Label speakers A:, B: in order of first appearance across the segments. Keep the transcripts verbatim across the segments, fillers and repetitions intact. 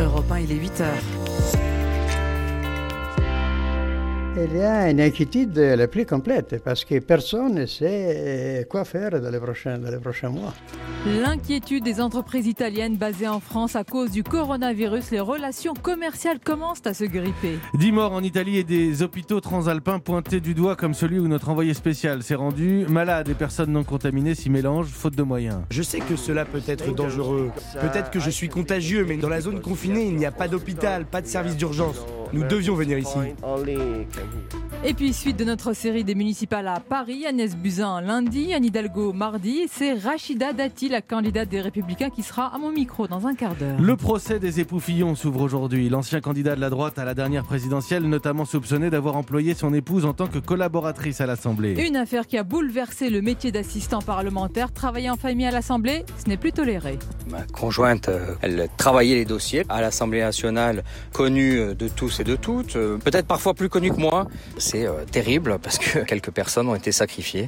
A: Europe un, il est huit heures.
B: Il y a une inquiétude la plus complète parce que personne ne sait quoi faire dans les prochains, dans les prochains mois.
C: L'inquiétude des entreprises italiennes basées en France à cause du coronavirus. Les relations commerciales commencent à se gripper.
D: dix morts en Italie et des hôpitaux transalpins pointés du doigt comme celui où notre envoyé spécial s'est rendu. Malades et personnes non contaminées s'y mélangent, faute de moyens.
E: Je sais que cela peut être dangereux. Peut-être que je suis contagieux, mais dans la zone confinée, il n'y a pas d'hôpital, pas de service d'urgence. Nous devions venir ici.
C: Et puis, suite de notre série des municipales à Paris, Agnès Buzyn lundi, Anne Hidalgo mardi, c'est Rachida Dati, la candidate des Républicains, qui sera à mon micro dans un quart d'heure.
D: Le procès des époux Fillon s'ouvre aujourd'hui. L'ancien candidat de la droite à la dernière présidentielle, notamment soupçonné d'avoir employé son épouse en tant que collaboratrice à l'Assemblée.
C: Une affaire qui a bouleversé le métier d'assistant parlementaire. Travailler en famille à l'Assemblée, ce n'est plus toléré.
F: Ma conjointe, elle travaillait les dossiers à l'Assemblée nationale, connue de tous et de toutes, peut-être parfois plus connue que moi. C'est euh, terrible parce que quelques personnes ont été sacrifiées.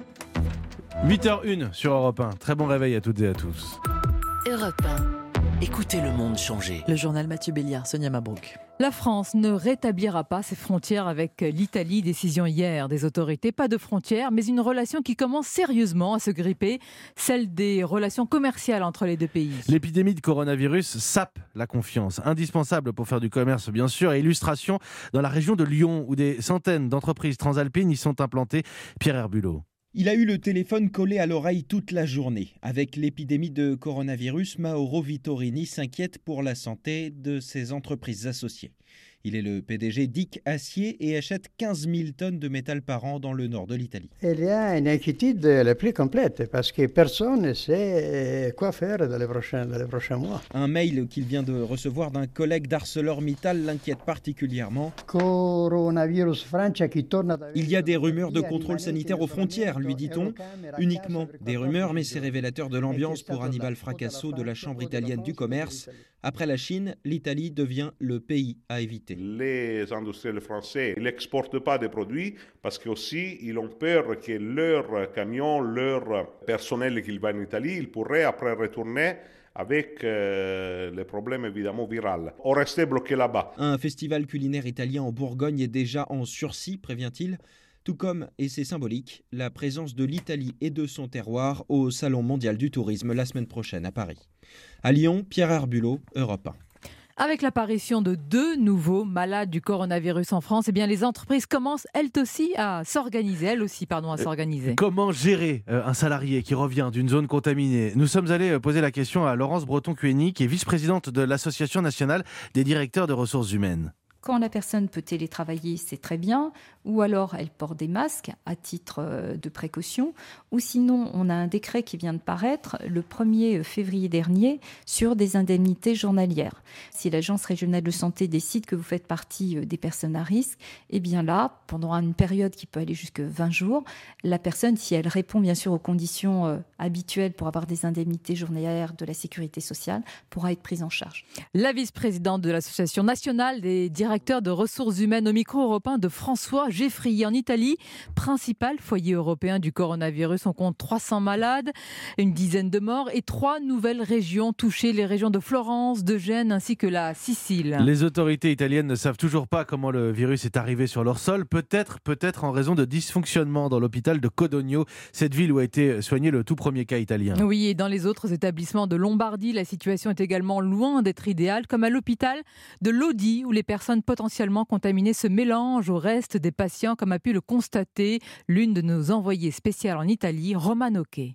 D: huit heures une sur Europe un. Très bon réveil à toutes et à tous.
A: Europe un. Écoutez le monde changer. Le journal Mathieu Béliard, Sonia Mabrouk.
C: La France ne rétablira pas ses frontières avec l'Italie. Décision hier des autorités. Pas de frontières, mais une relation qui commence sérieusement à se gripper. Celle des relations commerciales entre les deux pays.
D: L'épidémie de coronavirus sape la confiance. Indispensable pour faire du commerce, bien sûr. Et illustration dans la région de Lyon, où des centaines d'entreprises transalpines y sont implantées. Pierre Herbulot.
G: Il a eu le téléphone collé à l'oreille toute la journée. Avec l'épidémie de coronavirus, Mauro Vittorini s'inquiète pour la santé de ses entreprises associées. Il est le P D G d'I C Acier et achète quinze mille tonnes de métal par an dans le nord de l'Italie.
B: Il y a une inquiétude la plus complète parce que personne ne sait quoi faire dans les prochains, dans les prochains mois.
G: Un mail qu'il vient de recevoir d'un collègue d'ArcelorMittal l'inquiète particulièrement.
B: Coronavirus Francia qui tourne.
G: Il y a des rumeurs de contrôle sanitaire aux frontières, lui dit-on. Uniquement des rumeurs, mais c'est révélateur de l'ambiance pour Annibale Fracasso de la Chambre italienne du commerce. Après la Chine, l'Italie devient le pays à éviter.
H: Les industriels français n'exportent pas des produits parce qu'aussi ils ont peur que leurs camions, leur personnel qui va en Italie, ils pourraient après retourner avec euh, les problèmes évidemment viraux. On restait bloqué là-bas.
G: Un festival culinaire italien en Bourgogne est déjà en sursis, prévient-il. Tout comme, et c'est symbolique, la présence de l'Italie et de son terroir au Salon mondial du tourisme la semaine prochaine à Paris. À Lyon, Pierre Herbulot, Europe un.
C: Avec l'apparition de deux nouveaux malades du coronavirus en France, eh bien les entreprises commencent elles aussi à s'organiser, elles aussi pardon, à s'organiser.
D: Comment gérer euh, un salarié qui revient d'une zone contaminée ? Nous sommes allés poser la question à Laurence Breton-Cueny, qui est vice-présidente de l'Association nationale des directeurs de ressources humaines.
I: Quand la personne peut télétravailler, c'est très bien, ou alors elle porte des masques à titre de précaution, ou sinon on a un décret qui vient de paraître le premier février dernier sur des indemnités journalières. Si l'Agence régionale de santé décide que vous faites partie des personnes à risque, eh bien là, pendant une période qui peut aller jusqu'à vingt jours, la personne, si elle répond bien sûr aux conditions habituelles pour avoir des indemnités journalières de la sécurité sociale, pourra être prise en charge.
C: La vice-présidente de l'Association nationale des directeurs directeur de ressources humaines au micro européen de François Geffrier. En Italie, principal foyer européen du coronavirus, on compte trois cents malades, une dizaine de morts et trois nouvelles régions touchées, les régions de Florence, de Gênes ainsi que la Sicile.
D: Les autorités italiennes ne savent toujours pas comment le virus est arrivé sur leur sol, peut-être, peut-être en raison de dysfonctionnements dans l'hôpital de Codogno, cette ville où a été soigné le tout premier cas italien.
C: Oui, et dans les autres établissements de Lombardie, la situation est également loin d'être idéale, comme à l'hôpital de Lodi où les personnes potentiellement contaminées se mélangent au reste des patients, comme a pu le constater l'une de nos envoyées spéciales en Italie, Romane Occhi.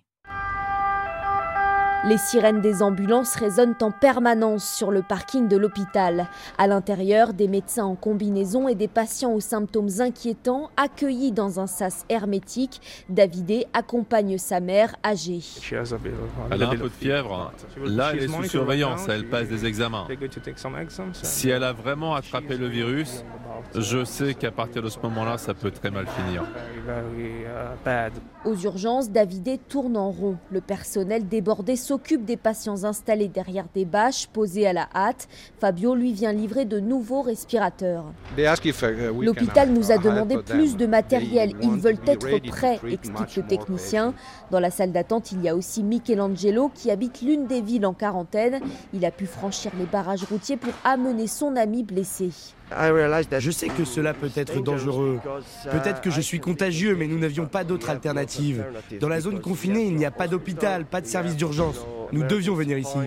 J: Les sirènes des ambulances résonnent en permanence sur le parking de l'hôpital. À l'intérieur, des médecins en combinaison et des patients aux symptômes inquiétants accueillis dans un sas hermétique. Davidé accompagne sa mère âgée.
K: Elle a un peu de fièvre. Là, elle est sous surveillance. Elle passe des examens. Si elle a vraiment attrapé le virus, je sais qu'à partir de ce moment-là, ça peut très mal finir.
J: Aux urgences, Davidé tourne en rond. Le personnel débordé s'occupe s'occupe des patients installés derrière des bâches posées à la hâte. Fabio, lui, vient livrer de nouveaux respirateurs. L'hôpital nous a demandé plus de matériel. Ils veulent être prêts, explique le technicien. Dans la salle d'attente, il y a aussi Michelangelo qui habite l'une des villes en quarantaine. Il a pu franchir les barrages routiers pour amener son ami blessé.
E: Je sais que cela peut être dangereux. Peut-être que je suis contagieux, mais nous n'avions pas d'autre alternative. Dans la zone confinée, il n'y a pas d'hôpital, pas de service d'urgence. Nous devions venir ici.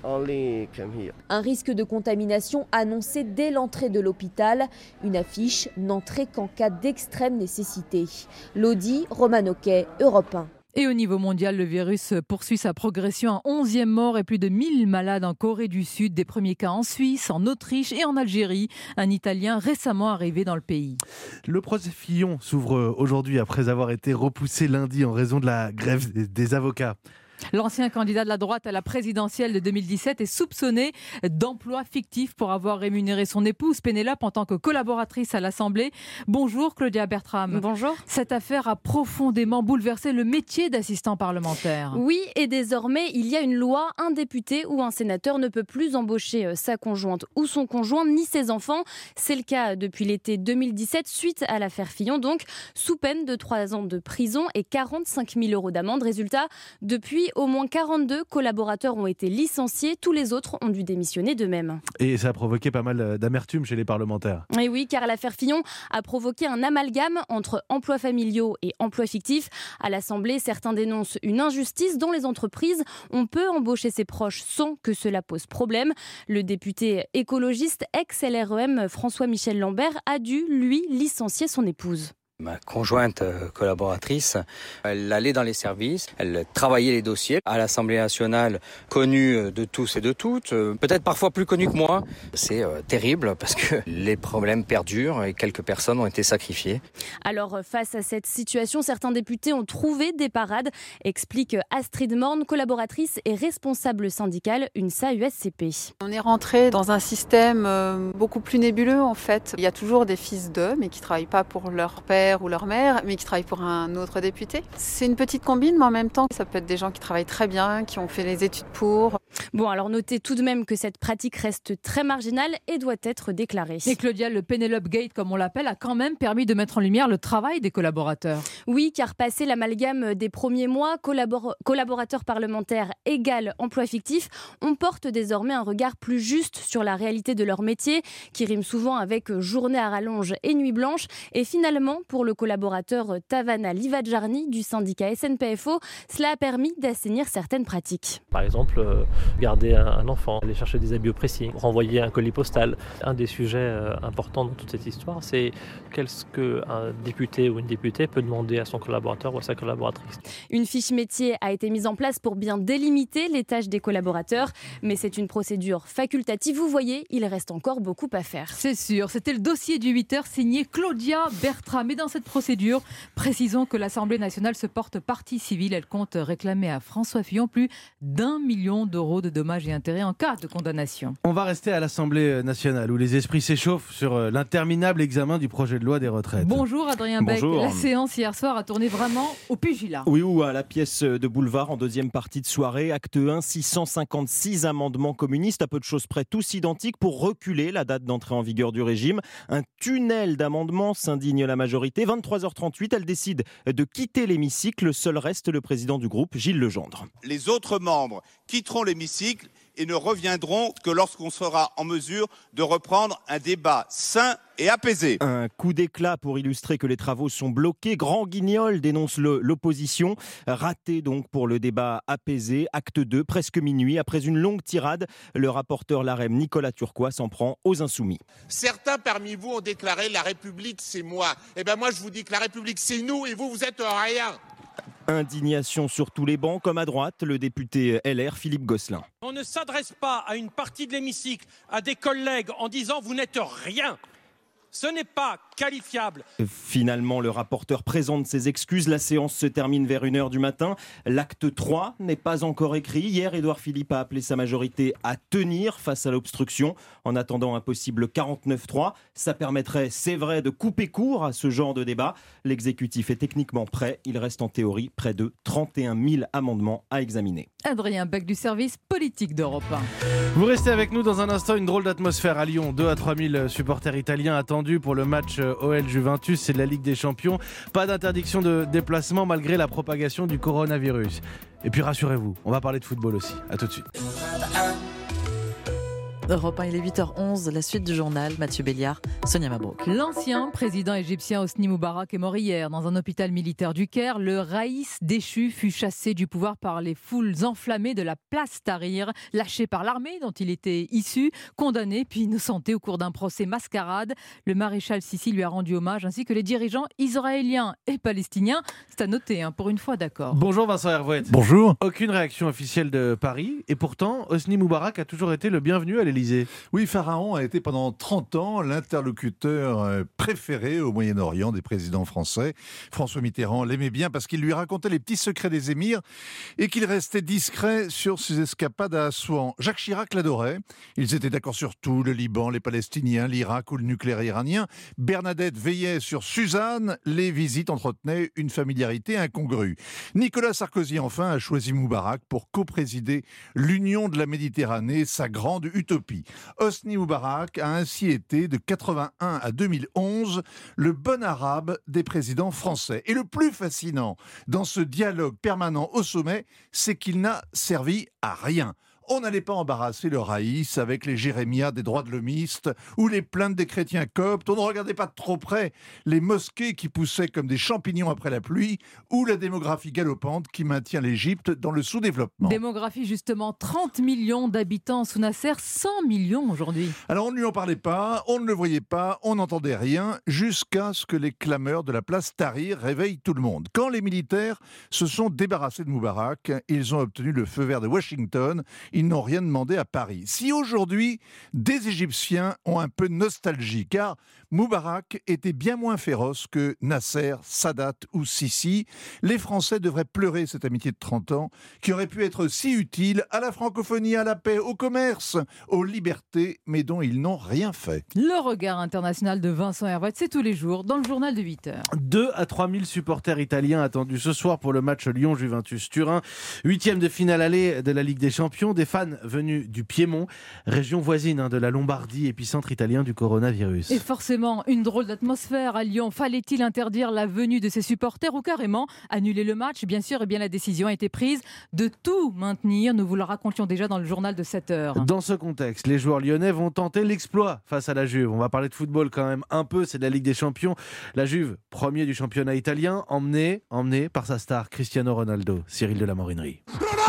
J: Un risque de contamination annoncé dès l'entrée de l'hôpital. Une affiche n'entrer qu'en cas d'extrême nécessité. Lodi, Romano Quay, Europe un.
C: Et au niveau mondial, le virus poursuit sa progression. Un onzième mort et plus de mille malades en Corée du Sud. Des premiers cas en Suisse, en Autriche et en Algérie. Un Italien récemment arrivé dans le pays.
D: Le procès Fillon s'ouvre aujourd'hui après avoir été repoussé lundi en raison de la grève des avocats.
C: L'ancien candidat de la droite à la présidentielle de deux mille dix-sept est soupçonné d'emploi fictif pour avoir rémunéré son épouse Pénélope en tant que collaboratrice à l'Assemblée. Bonjour Claudia Bertram.
L: Bonjour.
C: Cette affaire a profondément bouleversé le métier d'assistant parlementaire.
L: Oui, et désormais, il y a une loi, un député ou un sénateur ne peut plus embaucher sa conjointe ou son conjoint ni ses enfants. C'est le cas depuis l'été deux mille dix-sept suite à l'affaire Fillon, donc sous peine de trois ans de prison et quarante-cinq mille euros d'amende. Résultat, depuis au moins quarante-deux collaborateurs ont été licenciés. Tous les autres ont dû démissionner d'eux-mêmes.
D: Et ça a provoqué pas mal d'amertume chez les parlementaires.
L: Et oui, car l'affaire Fillon a provoqué un amalgame entre emplois familiaux et emplois fictifs. À l'Assemblée, certains dénoncent une injustice. Dans les entreprises, on peut embaucher ses proches sans que cela pose problème. Le député écologiste ex-L R E M François-Michel Lambert a dû, lui, licencier son épouse.
F: Ma conjointe collaboratrice, elle allait dans les services, elle travaillait les dossiers à l'Assemblée nationale, connue de tous et de toutes, peut-être parfois plus connue que moi. C'est euh, terrible parce que les problèmes perdurent et quelques personnes ont été sacrifiées.
L: Alors face à cette situation, certains députés ont trouvé des parades, explique Astrid Morne, collaboratrice et responsable syndicale U N S A U S C P.
M: On est rentré dans un système beaucoup plus nébuleux en fait. Il y a toujours des fils d'eux mais qui ne travaillent pas pour leur père ou leur mère, mais qui travaillent pour un autre député. C'est une petite combine, mais en même temps, ça peut être des gens qui travaillent très bien, qui ont fait les études pour.
L: Bon, alors notez tout de même que cette pratique reste très marginale et doit être déclarée.
C: Et Claudia, le Pénélope Gate, comme on l'appelle, a quand même permis de mettre en lumière le travail des collaborateurs.
L: Oui, car passé l'amalgame des premiers mois, collabor- collaborateurs parlementaires égale emploi fictif, on porte désormais un regard plus juste sur la réalité de leur métier, qui rime souvent avec journée à rallonge et nuit blanche. Et finalement, pour le collaborateur Tavana Livadjarni du syndicat S N P F O, cela a permis d'assainir certaines pratiques.
N: Par exemple, euh, garder un, un enfant, aller chercher des habits au pressing, renvoyer un colis postal. Un des sujets euh, importants dans toute cette histoire, c'est qu'est-ce qu'un député ou une députée peut demander à son collaborateur ou à sa collaboratrice.
L: Une fiche métier a été mise en place pour bien délimiter les tâches des collaborateurs, mais c'est une procédure facultative. Vous voyez, il reste encore beaucoup à faire.
C: C'est sûr, c'était le dossier du huit heures signé Claudia Bertram. Et dans cette procédure, précisons que l'Assemblée nationale se porte partie civile. Elle compte réclamer à François Fillon plus d'un million d'euros de dommages et intérêts en cas de condamnation.
D: On va rester à l'Assemblée nationale où les esprits s'échauffent sur l'interminable examen du projet de loi des retraites.
C: Bonjour Adrien Beck.
O: Bonjour.
C: La séance hier soir a tourné vraiment au pugilat.
O: Oui, ou à la pièce de boulevard en deuxième partie de soirée. Acte un, six cent cinquante-six amendements communistes, à peu de choses près tous identiques pour reculer la date d'entrée en vigueur du régime. Un tunnel d'amendements, s'indigne la majorité. vingt-trois heures trente-huit, elle décide de quitter l'hémicycle. Seul reste le président du groupe, Gilles Legendre.
P: Les autres membres quitteront l'hémicycle et ne reviendront que lorsqu'on sera en mesure de reprendre un débat sain et apaisé.
O: Un coup d'éclat pour illustrer que les travaux sont bloqués. Grand guignol, dénonce le, l'opposition. Raté donc pour le débat apaisé. Acte deux, presque minuit. Après une longue tirade, le rapporteur LaREM Nicolas Turquois s'en prend aux Insoumis.
Q: Certains parmi vous ont déclaré « la République, c'est moi ». Eh bien moi, je vous dis que la République, c'est nous et vous, vous êtes rien.
O: Indignation sur tous les bancs, comme à droite, le député L R Philippe Gosselin.
R: On ne s'adresse pas à une partie de l'hémicycle, à des collègues, en disant « vous n'êtes rien ». Ce n'est pas qualifiable.
O: Finalement, le rapporteur présente ses excuses. La séance se termine vers une heure du matin. L'acte trois n'est pas encore écrit. Hier, Édouard Philippe a appelé sa majorité à tenir face à l'obstruction en attendant un possible quarante-neuf trois. Ça permettrait, c'est vrai, de couper court à ce genre de débat. L'exécutif est techniquement prêt. Il reste en théorie près de trente et un mille amendements à examiner.
C: Adrien Beck du service politique d'Europe un.
D: Vous restez avec nous dans un instant, une drôle d'atmosphère à Lyon. deux à trois mille supporters italiens attendus pour le match O L Juventus, c'est de la Ligue des Champions. Pas d'interdiction de déplacement malgré la propagation du coronavirus. Et puis rassurez-vous, on va parler de football aussi. À tout de suite.
A: Europe un, il est huit heures onze, la suite du journal, Mathieu Béliard, Sonia Mabrouk.
C: L'ancien président égyptien Hosni Moubarak est mort hier dans un hôpital militaire du Caire. Le raïs déchu fut chassé du pouvoir par les foules enflammées de la place Tahrir, lâché par l'armée dont il était issu, condamné puis innocenté au cours d'un procès mascarade. Le maréchal Sissi lui a rendu hommage ainsi que les dirigeants israéliens et palestiniens. C'est à noter, hein, pour une fois d'accord.
D: Bonjour Vincent Hervouet.
S: Bonjour.
D: Aucune réaction officielle de Paris et pourtant Hosni Moubarak a toujours été le bienvenu à l'Élysée.
S: Oui, Pharaon a été pendant trente ans l'interlocuteur préféré au Moyen-Orient des présidents français. François Mitterrand l'aimait bien parce qu'il lui racontait les petits secrets des émirs et qu'il restait discret sur ses escapades à Assouan. Jacques Chirac l'adorait. Ils étaient d'accord sur tout, le Liban, les Palestiniens, l'Irak ou le nucléaire iranien. Bernadette veillait sur Suzanne. Les visites entretenaient une familiarité incongrue. Nicolas Sarkozy, enfin, a choisi Moubarak pour co-présider l'Union de la Méditerranée, sa grande utopie. Hosni Moubarak a ainsi été de quatre-vingt-un à deux mille onze le bon arabe des présidents français. Et le plus fascinant dans ce dialogue permanent au sommet, c'est qu'il n'a servi à rien. On n'allait pas embarrasser le raïs avec les jérémiades des droits de l'homiste ou les plaintes des chrétiens coptes. On ne regardait pas de trop près les mosquées qui poussaient comme des champignons après la pluie ou la démographie galopante qui maintient l'Égypte dans le sous-développement.
C: Démographie justement, trente millions d'habitants sous Nasser, cent millions aujourd'hui.
S: Alors on ne lui en parlait pas, on ne le voyait pas, on n'entendait rien jusqu'à ce que les clameurs de la place Tahrir réveillent tout le monde. Quand les militaires se sont débarrassés de Moubarak, ils ont obtenu le feu vert de Washington. Ils n'ont rien demandé à Paris. Si aujourd'hui, des Égyptiens ont un peu de nostalgie, car Moubarak était bien moins féroce que Nasser, Sadat ou Sissi, les Français devraient pleurer cette amitié de trente ans qui aurait pu être si utile à la francophonie, à la paix, au commerce, aux libertés, mais dont ils n'ont rien fait.
C: Le regard international de Vincent Hervouet, c'est tous les jours dans le journal de huit heures.
D: deux à trois mille supporters italiens attendus ce soir pour le match Lyon-Juventus-Turin. Huitième de finale aller de la Ligue des Champions. Des fans venus du Piémont, région voisine hein, de la Lombardie, épicentre italien du coronavirus.
C: Et forcément, une drôle d'atmosphère à Lyon. Fallait-il interdire la venue de ses supporters ou carrément annuler le match? Bien sûr, et bien la décision a été prise de tout maintenir. Nous vous le racontions déjà dans le journal de sept heures.
D: Dans ce contexte, les joueurs lyonnais vont tenter l'exploit face à la Juve. On va parler de football quand même un peu, c'est de la Ligue des Champions. La Juve, premier du championnat italien, emmené, emmené par sa star Cristiano Ronaldo. Cyril de la Morinerie.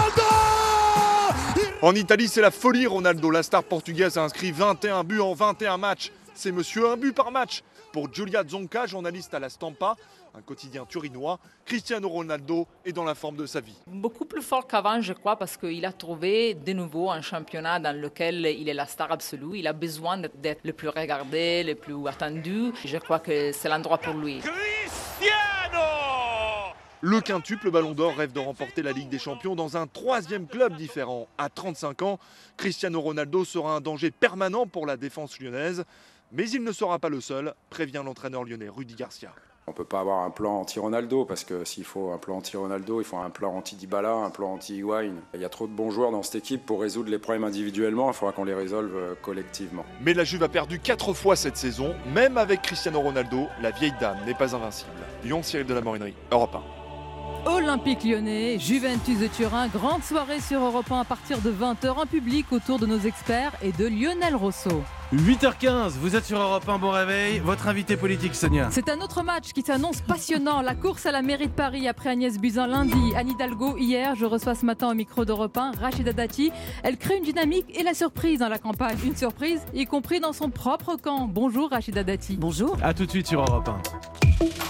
T: En Italie, c'est la folie. Ronaldo, la star portugaise, a inscrit vingt et un buts en vingt et un matchs. C'est monsieur un but par match. Pour Giulia Zonca, journaliste à la Stampa, un quotidien turinois, Cristiano Ronaldo est dans la forme de sa vie.
U: Beaucoup plus fort qu'avant, je crois, parce qu'il a trouvé de nouveau un championnat dans lequel il est la star absolue. Il a besoin d'être le plus regardé, le plus attendu. Je crois que c'est l'endroit pour lui.
T: Cristiano! Le quintuple Ballon d'Or rêve de remporter la Ligue des Champions dans un troisième club différent. À trente-cinq ans, Cristiano Ronaldo sera un danger permanent pour la défense lyonnaise. Mais il ne sera pas le seul, prévient l'entraîneur lyonnais Rudy Garcia.
V: On ne peut pas avoir un plan anti-Ronaldo, parce que s'il faut un plan anti-Ronaldo, il faut un plan anti-Dybala, un plan anti-Higuaín. Il y a trop de bons joueurs dans cette équipe pour résoudre les problèmes individuellement, il faudra qu'on les résolve collectivement.
T: Mais la Juve a perdu quatre fois cette saison, même avec Cristiano Ronaldo, la vieille dame n'est pas invincible. Lyon, Cyril de la Morinerie, Europe un.
C: Olympique Lyonnais, Juventus de Turin, grande soirée sur Europe un à partir de vingt heures en public autour de nos experts et de Lionel Rousseau.
D: huit heures quinze, vous êtes sur Europe un, bon réveil. Votre invité politique, Sonia.
C: C'est un autre match qui s'annonce passionnant. La course à la mairie de Paris après Agnès Buzyn lundi, Anne Hidalgo hier. Je reçois ce matin au micro d'Europe un Rachida Dati. Elle crée une dynamique et la surprise dans la campagne. Une surprise, y compris dans son propre camp. Bonjour Rachida Dati.
A: Bonjour.
D: A tout de suite sur Europe un.